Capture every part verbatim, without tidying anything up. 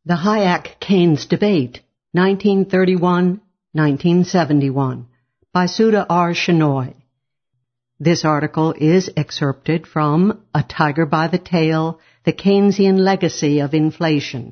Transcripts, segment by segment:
The Hayek-Keynes Debate, nineteen thirty-one to nineteen seventy-one, by Sudha R. Shenoy. This article is excerpted from A Tiger by the Tail, The Keynesian Legacy of Inflation.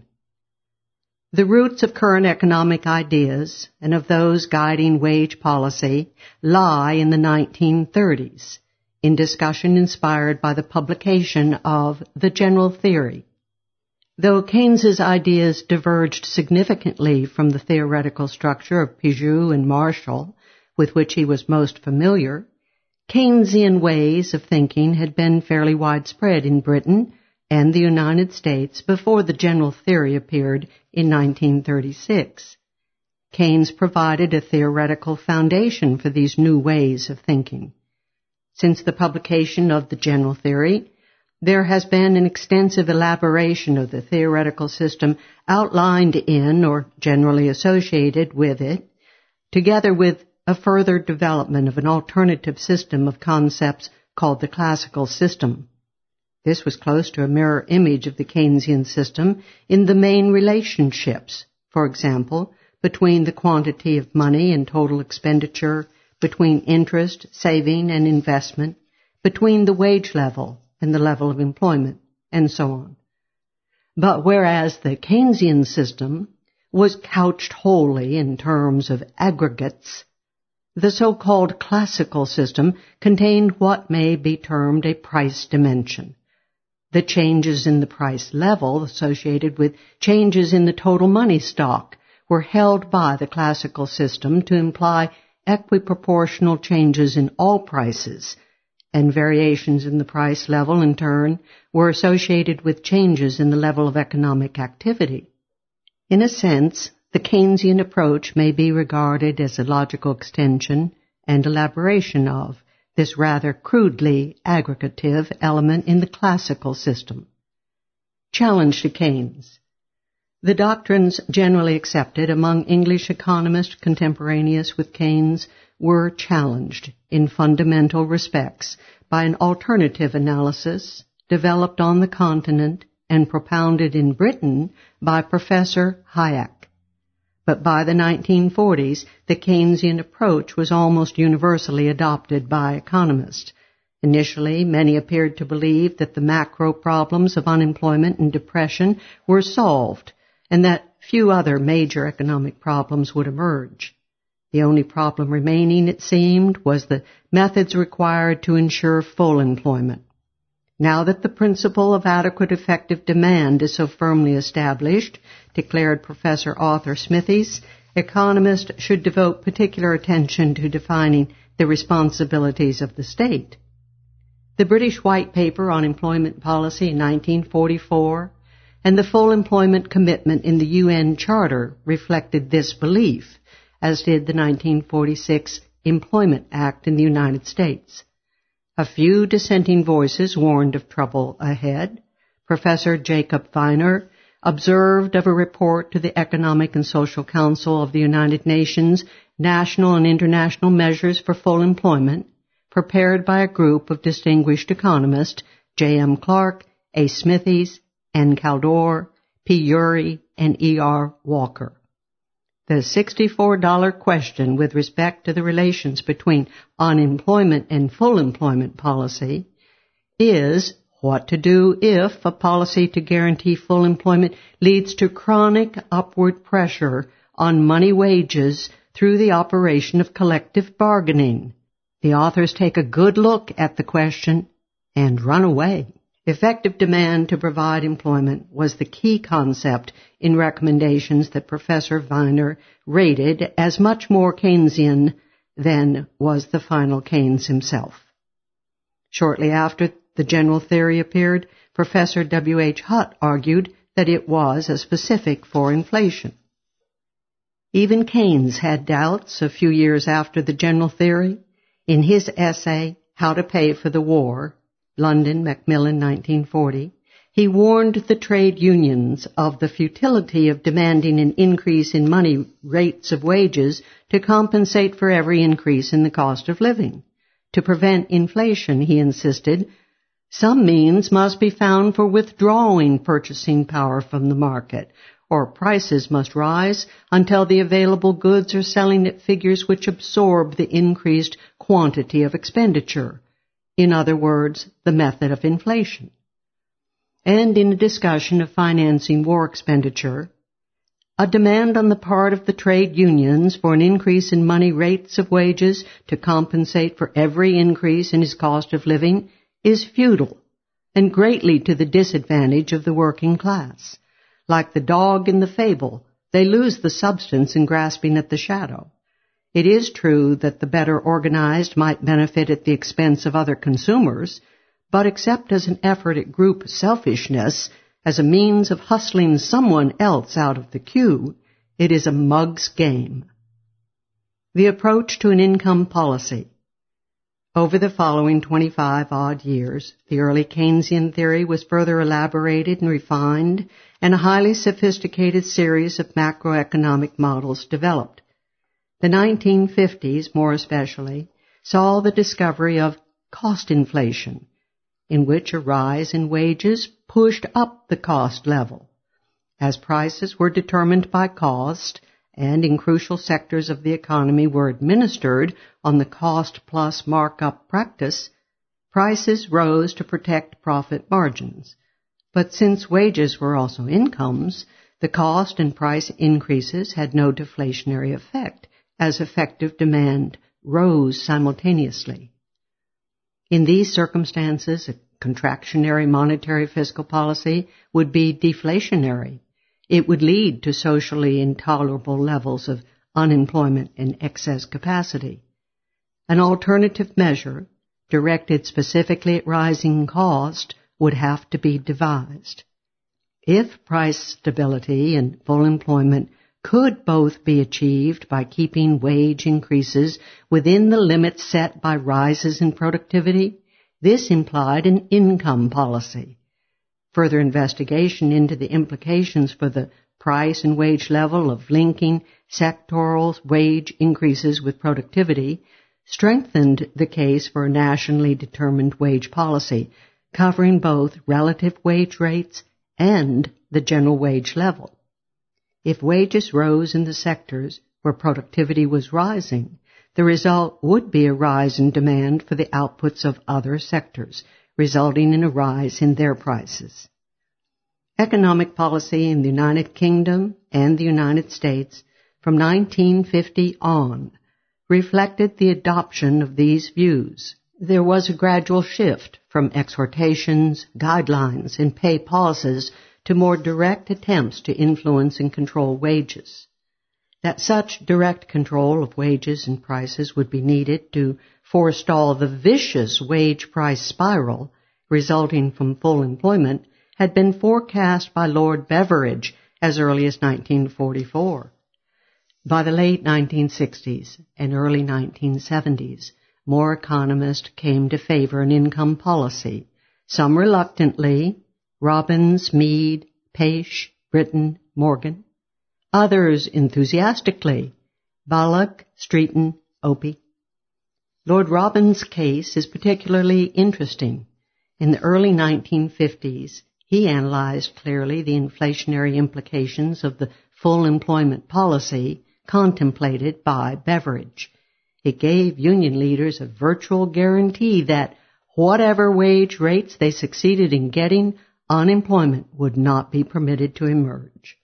The roots of current economic ideas and of those guiding wage policy lie in the nineteen thirties, in discussion inspired by the publication of The General Theory. Though Keynes's ideas diverged significantly from the theoretical structure of Pigou and Marshall, with which he was most familiar, Keynesian ways of thinking had been fairly widespread in Britain and the United States before The General Theory appeared in nineteen thirty-six. Keynes provided a theoretical foundation for these new ways of thinking. Since the publication of The General Theory, there has been an extensive elaboration of the theoretical system outlined in or generally associated with it, together with a further development of an alternative system of concepts called the classical system. This was close to a mirror image of the Keynesian system in the main relationships, for example, between the quantity of money and total expenditure, between interest, saving, and investment, between the wage level and the level of employment, and so on. But whereas the Keynesian system was couched wholly in terms of aggregates, the so-called classical system contained what may be termed a price dimension. The changes in the price level associated with changes in the total money stock were held by the classical system to imply equiproportional changes in all prices, and variations in the price level, in turn, were associated with changes in the level of economic activity. In a sense, the Keynesian approach may be regarded as a logical extension and elaboration of this rather crudely aggregative element in the classical system. Challenge to Keynes. The doctrines generally accepted among English economists contemporaneous with Keynes were challenged in fundamental respects by an alternative analysis developed on the continent and propounded in Britain by Professor Hayek. But by the nineteen forties, the Keynesian approach was almost universally adopted by economists. Initially, many appeared to believe that the macro problems of unemployment and depression were solved, and that few other major economic problems would emerge. The only problem remaining, it seemed, was the methods required to ensure full employment. Now that the principle of adequate effective demand is so firmly established, declared Professor Arthur Smithies, economists should devote particular attention to defining the responsibilities of the state. The British White Paper on Employment Policy in nineteen forty-four and the full employment commitment in the U N Charter reflected this belief, as did the nineteen forty-six Employment Act in the United States. A few dissenting voices warned of trouble ahead. Professor Jacob Viner observed of a report to the Economic and Social Council of the United Nations, National and International Measures for Full Employment, prepared by a group of distinguished economists, J M Clark, A. Smithies, N. Kaldor, P. Urey, and E. R. Walker. The sixty-four dollar question with respect to the relations between unemployment and full employment policy is what to do if a policy to guarantee full employment leads to chronic upward pressure on money wages through the operation of collective bargaining. The authors take a good look at the question and run away. Effective demand to provide employment was the key concept in recommendations that Professor Viner rated as much more Keynesian than was the final Keynes himself. Shortly after The General Theory appeared, Professor W H Hutt argued that it was a specific for inflation. Even Keynes had doubts a few years after The General Theory. In his essay, How to Pay for the War, London, Macmillan, nineteen forty, he warned the trade unions of the futility of demanding an increase in money rates of wages to compensate for every increase in the cost of living. To prevent inflation, he insisted, some means must be found for withdrawing purchasing power from the market, or prices must rise until the available goods are selling at figures which absorb the increased quantity of expenditure. In other words, the method of inflation. And in a discussion of financing war expenditure, a demand on the part of the trade unions for an increase in money rates of wages to compensate for every increase in his cost of living is futile and greatly to the disadvantage of the working class. Like the dog in the fable, they lose the substance in grasping at the shadow. It is true that the better organized might benefit at the expense of other consumers, but except as an effort at group selfishness, as a means of hustling someone else out of the queue, it is a mug's game. The approach to an income policy. Over the following twenty-five odd years, the early Keynesian theory was further elaborated and refined, and a highly sophisticated series of macroeconomic models developed. The nineteen fifties, more especially, saw the discovery of cost inflation, in which a rise in wages pushed up the cost level. As prices were determined by cost, and in crucial sectors of the economy were administered on the cost-plus markup practice, prices rose to protect profit margins. But since wages were also incomes, the cost and price increases had no deflationary effect, as effective demand rose simultaneously. In these circumstances, a contractionary monetary fiscal policy would be deflationary. It would lead to socially intolerable levels of unemployment and excess capacity. An alternative measure, directed specifically at rising cost, would have to be devised. If price stability and full employment could both be achieved by keeping wage increases within the limits set by rises in productivity, this implied an income policy. Further investigation into the implications for the price and wage level of linking sectoral wage increases with productivity strengthened the case for a nationally determined wage policy, covering both relative wage rates and the general wage level. If wages rose in the sectors where productivity was rising, the result would be a rise in demand for the outputs of other sectors, resulting in a rise in their prices. Economic policy in the United Kingdom and the United States from nineteen fifty on reflected the adoption of these views. There was a gradual shift from exhortations, guidelines, and pay pauses to more direct attempts to influence and control wages. That such direct control of wages and prices would be needed to forestall the vicious wage-price spiral resulting from full employment had been forecast by Lord Beveridge as early as nineteen forty-four. By the late nineteen sixties and early nineteen seventies, more economists came to favor an income policy, some reluctantly, Robbins, Mead, Page, Britton, Morgan, others enthusiastically, Bullock, Streeton, Opie. Lord Robbins' case is particularly interesting. In the early nineteen fifties, he analyzed clearly the inflationary implications of the full employment policy contemplated by Beveridge. It gave union leaders a virtual guarantee that whatever wage rates they succeeded in getting, unemployment would not be permitted to emerge.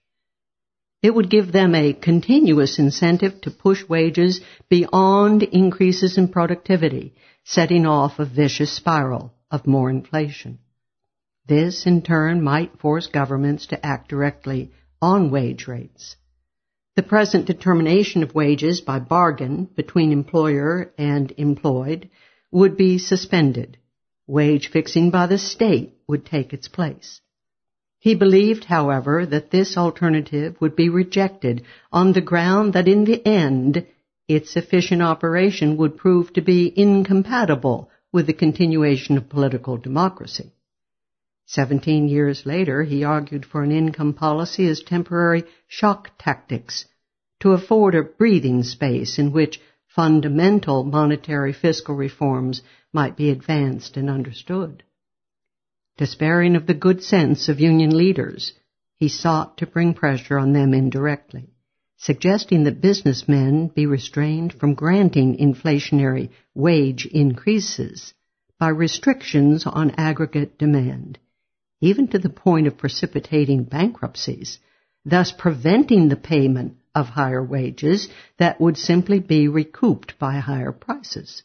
It would give them a continuous incentive to push wages beyond increases in productivity, setting off a vicious spiral of more inflation. This, in turn, might force governments to act directly on wage rates. The present determination of wages by bargain between employer and employed would be suspended. Wage fixing by the state would take its place. He believed, however, that this alternative would be rejected on the ground that in the end its efficient operation would prove to be incompatible with the continuation of political democracy. Seventeen years later, he argued for an income policy as temporary shock tactics to afford a breathing space in which fundamental monetary fiscal reforms might be advanced and understood. Despairing of the good sense of union leaders, he sought to bring pressure on them indirectly, suggesting that businessmen be restrained from granting inflationary wage increases by restrictions on aggregate demand, even to the point of precipitating bankruptcies, thus preventing the payment of higher wages that would simply be recouped by higher prices.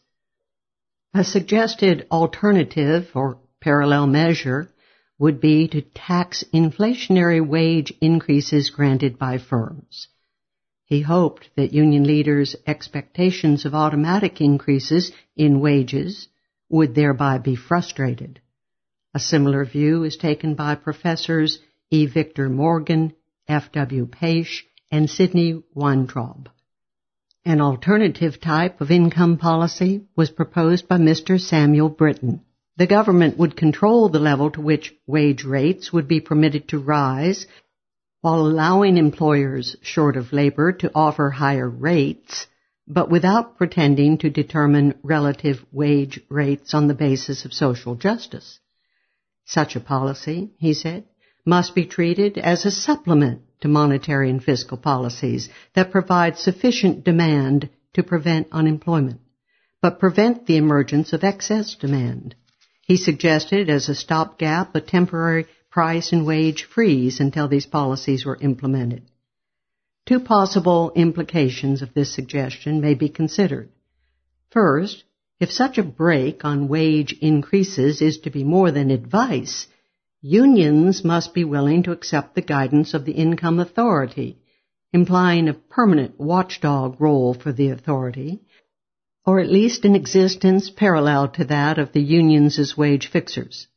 A suggested alternative or parallel measure would be to tax inflationary wage increases granted by firms. He hoped that union leaders' expectations of automatic increases in wages would thereby be frustrated. A similar view is taken by Professors E. Victor Morgan, F. W. Paish, and Sidney Weintraub. An alternative type of income policy was proposed by Mister Samuel Britton. The government would control the level to which wage rates would be permitted to rise, while allowing employers short of labor to offer higher rates, but without pretending to determine relative wage rates on the basis of social justice. Such a policy, he said, must be treated as a supplement to monetary and fiscal policies that provide sufficient demand to prevent unemployment, but prevent the emergence of excess demand. He suggested as a stopgap a temporary price and wage freeze until these policies were implemented. Two possible implications of this suggestion may be considered. First, if such a break on wage increases is to be more than advice, unions must be willing to accept the guidance of the income authority, implying a permanent watchdog role for the authority, or at least an existence parallel to that of the unions as wage fixers.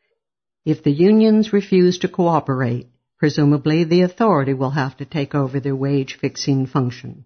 If the unions refuse to cooperate, presumably the authority will have to take over their wage-fixing function.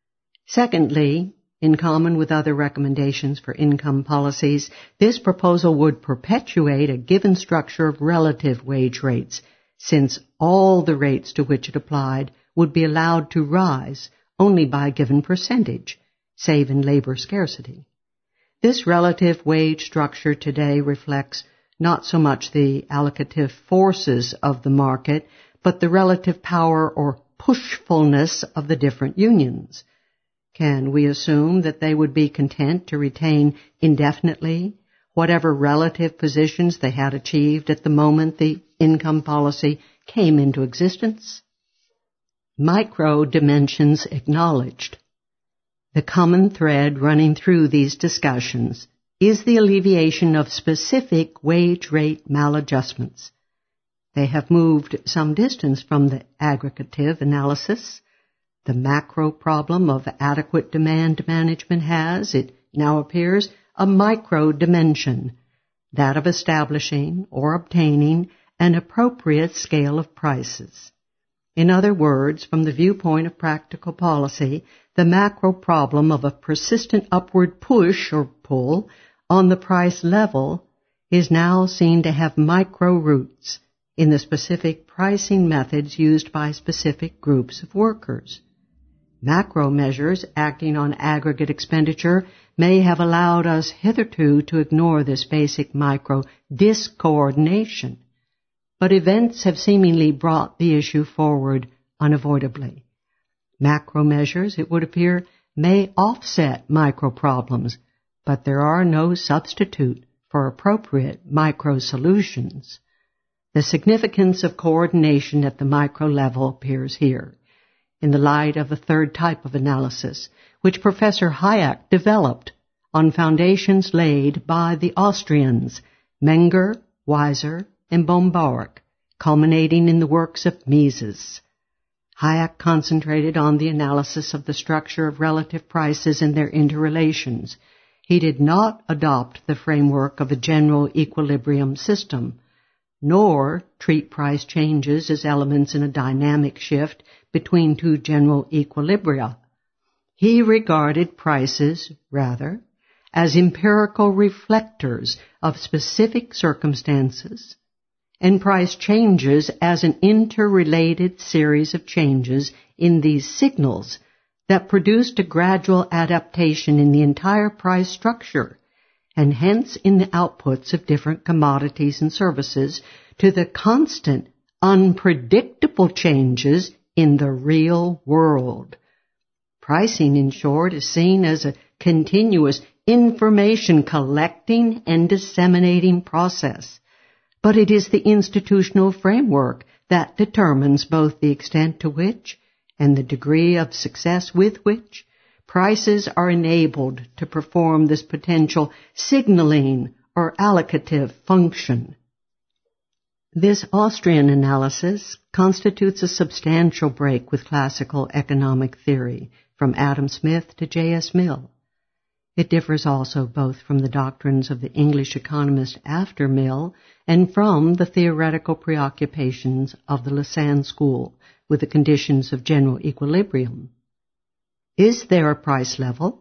Secondly, in common with other recommendations for income policies, this proposal would perpetuate a given structure of relative wage rates, since all the rates to which it applied would be allowed to rise only by a given percentage, save in labor scarcity. This relative wage structure today reflects not so much the allocative forces of the market, but the relative power or pushfulness of the different unions. Can we assume that they would be content to retain indefinitely whatever relative positions they had achieved at the moment the income policy came into existence? Micro dimensions acknowledged. The common thread running through these discussions is the alleviation of specific wage rate maladjustments. They have moved some distance from the aggregative analysis. The macro problem of adequate demand management has, it now appears, a micro dimension, that of establishing or obtaining an appropriate scale of prices. In other words, from the viewpoint of practical policy, the macro problem of a persistent upward push or pull on the price level is now seen to have micro roots in the specific pricing methods used by specific groups of workers. Macro measures acting on aggregate expenditure may have allowed us hitherto to ignore this basic micro discoordination, but events have seemingly brought the issue forward unavoidably. Macro measures, it would appear, may offset micro problems, but there are no substitute for appropriate micro solutions. The significance of coordination at the micro level appears here, in the light of a third type of analysis, which Professor Hayek developed on foundations laid by the Austrians, Menger, Weiser, and Böhm-Bawerk, culminating in the works of Mises. Hayek concentrated on the analysis of the structure of relative prices and their interrelations. He did not adopt the framework of a general equilibrium system, nor treat price changes as elements in a dynamic shift between two general equilibria. He regarded prices, rather, as empirical reflectors of specific circumstances, and price changes as an interrelated series of changes in these signals that produced a gradual adaptation in the entire price structure, and hence in the outputs of different commodities and services, to the constant, unpredictable changes in the real world. Pricing, in short, is seen as a continuous information collecting and disseminating process, but it is the institutional framework that determines both the extent to which and the degree of success with which prices are enabled to perform this potential signaling or allocative function. This Austrian analysis constitutes a substantial break with classical economic theory from Adam Smith to J S Mill. It differs also both from the doctrines of the English economist after Mill and from the theoretical preoccupations of the Lausanne school with the conditions of general equilibrium. Is there a price level?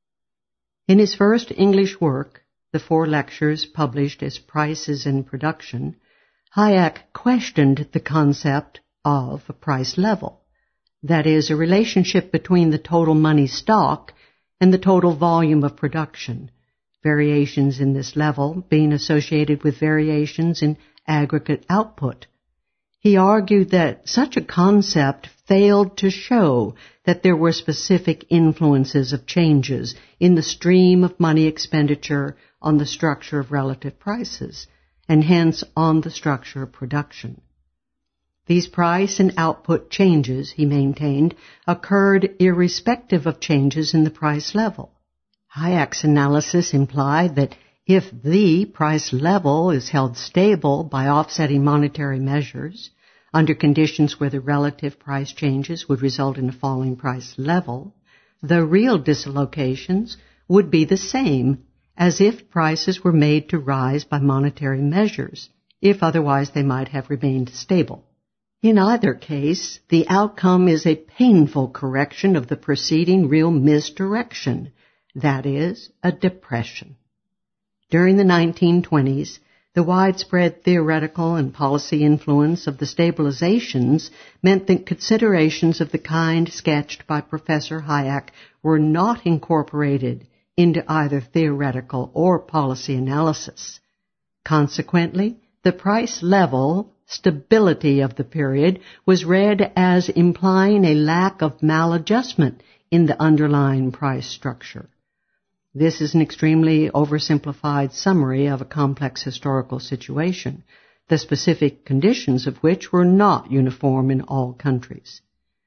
In his first English work, the four lectures published as Prices and Production, Hayek questioned the concept of a price level, that is, a relationship between the total money stock and the total volume of production, variations in this level being associated with variations in aggregate output. He argued that such a concept failed to show that there were specific influences of changes in the stream of money expenditure on the structure of relative prices, and hence on the structure of production. These price and output changes, he maintained, occurred irrespective of changes in the price level. Hayek's analysis implied that if the price level is held stable by offsetting monetary measures, under conditions where the relative price changes would result in a falling price level, the real dislocations would be the same as if prices were made to rise by monetary measures, if otherwise they might have remained stable. In either case, the outcome is a painful correction of the preceding real misdirection, that is, a depression. During the nineteen twenties, the widespread theoretical and policy influence of the stabilizations meant that considerations of the kind sketched by Professor Hayek were not incorporated into either theoretical or policy analysis. Consequently, the price level stability of the period was read as implying a lack of maladjustment in the underlying price structure. This is an extremely oversimplified summary of a complex historical situation, the specific conditions of which were not uniform in all countries.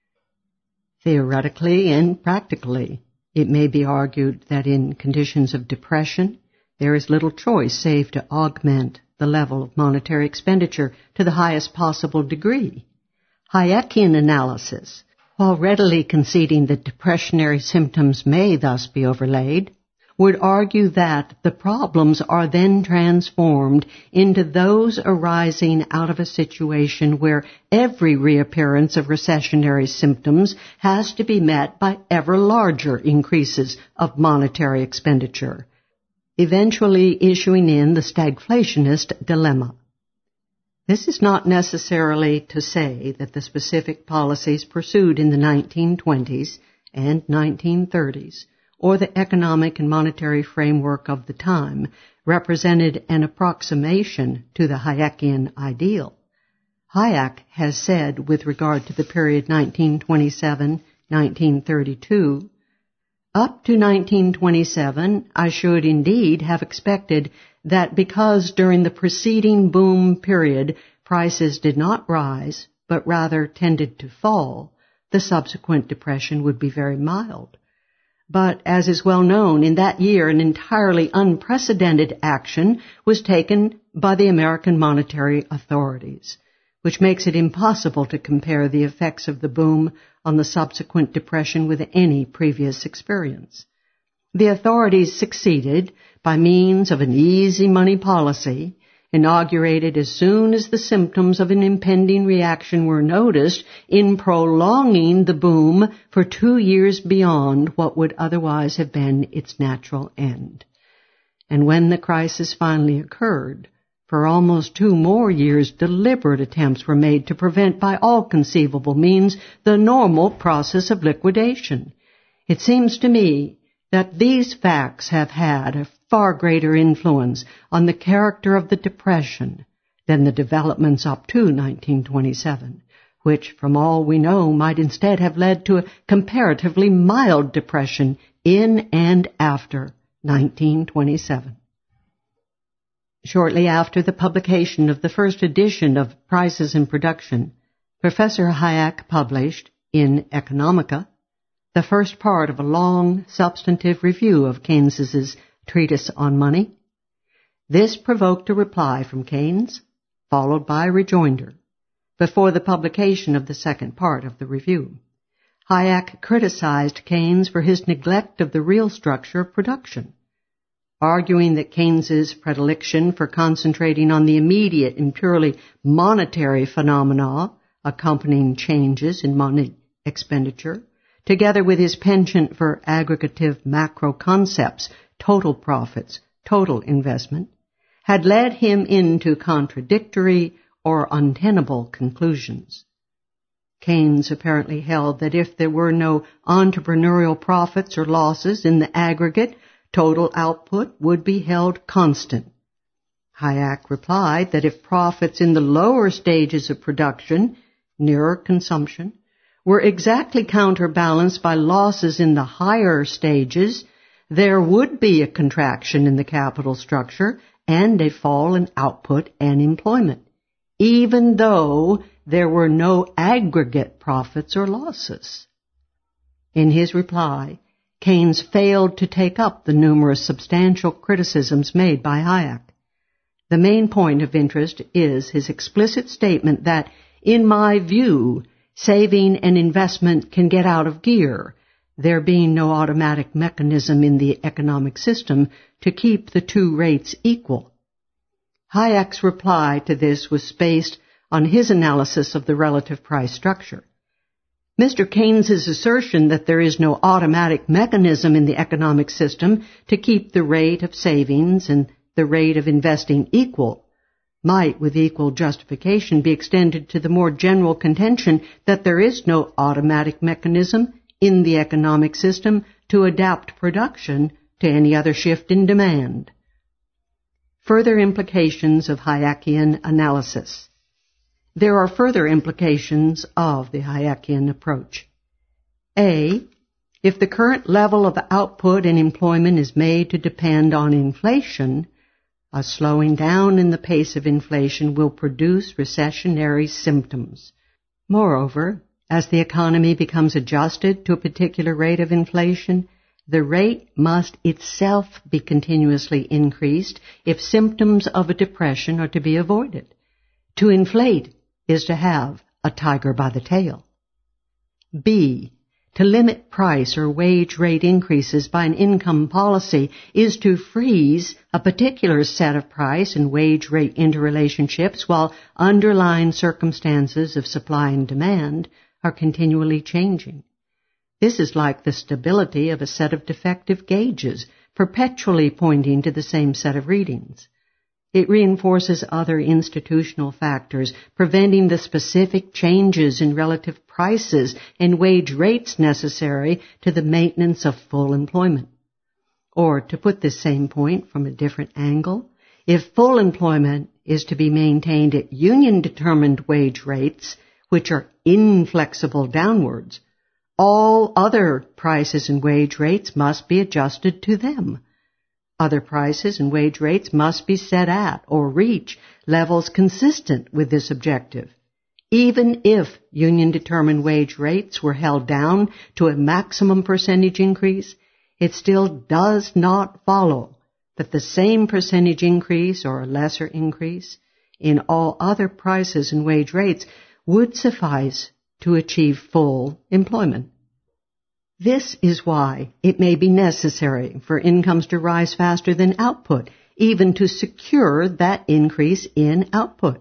Theoretically and practically, it may be argued that in conditions of depression, there is little choice save to augment the level of monetary expenditure to the highest possible degree. Hayekian analysis, while readily conceding that depressionary symptoms may thus be overlaid, would argue that the problems are then transformed into those arising out of a situation where every reappearance of recessionary symptoms has to be met by ever larger increases of monetary expenditure, eventually issuing in the stagflationist dilemma. This is not necessarily to say that the specific policies pursued in the nineteen twenties and nineteen thirties or the economic and monetary framework of the time represented an approximation to the Hayekian ideal. Hayek has said with regard to the period nineteen twenty-seven to nineteen thirty-two, up to nineteen twenty-seven, I should indeed have expected that because during the preceding boom period prices did not rise, but rather tended to fall, the subsequent depression would be very mild. But, as is well known, in that year an entirely unprecedented action was taken by the American monetary authorities, which makes it impossible to compare the effects of the boom on the subsequent depression with any previous experience. The authorities succeeded by means of an easy money policy, inaugurated as soon as the symptoms of an impending reaction were noticed, in prolonging the boom for two years beyond what would otherwise have been its natural end. And when the crisis finally occurred, for almost two more years deliberate attempts were made to prevent by all conceivable means the normal process of liquidation. It seems to me that these facts have had a far greater influence on the character of the depression than the developments up to nineteen twenty-seven, which, from all we know, might instead have led to a comparatively mild depression in and after nineteen twenty-seven. Shortly after the publication of the first edition of Prices and Production, Professor Hayek published, in Economica, the first part of a long, substantive review of Keynes's treatise on money. This provoked a reply from Keynes, followed by a rejoinder, before the publication of the second part of the review. Hayek criticized Keynes for his neglect of the real structure of production, arguing that Keynes's predilection for concentrating on the immediate and purely monetary phenomena accompanying changes in money expenditure, together with his penchant for aggregative macro concepts, total profits, total investment, had led him into contradictory or untenable conclusions. Keynes apparently held that if there were no entrepreneurial profits or losses in the aggregate, total output would be held constant. Hayek replied that if profits in the lower stages of production, nearer consumption, were exactly counterbalanced by losses in the higher stages, there would be a contraction in the capital structure and a fall in output and employment, even though there were no aggregate profits or losses. In his reply, Keynes failed to take up the numerous substantial criticisms made by Hayek. The main point of interest is his explicit statement that, in my view, saving and investment can get out of gear, there being no automatic mechanism in the economic system to keep the two rates equal. Hayek's reply to this was based on his analysis of the relative price structure. Mister Keynes's assertion that there is no automatic mechanism in the economic system to keep the rate of savings and the rate of investing equal might, with equal justification, be extended to the more general contention that there is no automatic mechanism in the economic system to adapt production to any other shift in demand. Further implications of Hayekian analysis. There are further implications of the Hayekian approach. A. If the current level of output and employment is made to depend on inflation, a slowing down in the pace of inflation will produce recessionary symptoms. Moreover, as the economy becomes adjusted to a particular rate of inflation, the rate must itself be continuously increased if symptoms of a depression are to be avoided. To inflate is to have a tiger by the tail. B. To limit price or wage rate increases by an income policy is to freeze a particular set of price and wage rate interrelationships while underlying circumstances of supply and demand are continually changing. This is like the stability of a set of defective gauges, perpetually pointing to the same set of readings. It reinforces other institutional factors, preventing the specific changes in relative prices and wage rates necessary to the maintenance of full employment. Or, to put this same point from a different angle, if full employment is to be maintained at union-determined wage rates, which are inflexible downwards, all other prices and wage rates must be adjusted to them. Other prices and wage rates must be set at or reach levels consistent with this objective. Even if union-determined wage rates were held down to a maximum percentage increase, it still does not follow that the same percentage increase or a lesser increase in all other prices and wage rates would suffice to achieve full employment. This is why it may be necessary for incomes to rise faster than output, even to secure that increase in output.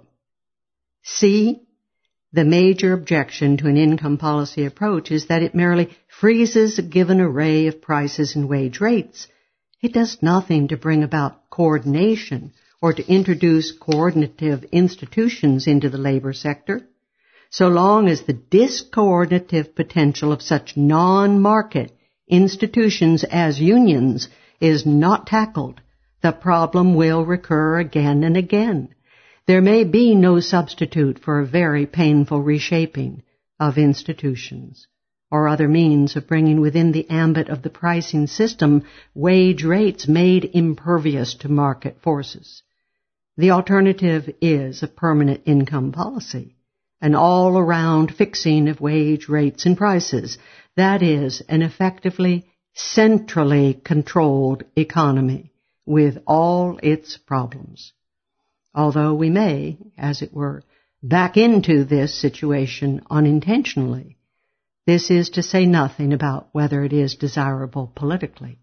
C. The major objection to an income policy approach is that it merely freezes a given array of prices and wage rates. It does nothing to bring about coordination or to introduce coordinative institutions into the labor sector. So long as the discoordinative potential of such non-market institutions as unions is not tackled, the problem will recur again and again. there may be no substitute for a very painful reshaping of institutions or other means of bringing within the ambit of the pricing system wage rates made impervious to market forces. The alternative is a permanent income policy, an all-around fixing of wage rates and prices. That is, an effectively centrally controlled economy with all its problems. Although we may, as it were, back into this situation unintentionally, this is to say nothing about whether it is desirable politically.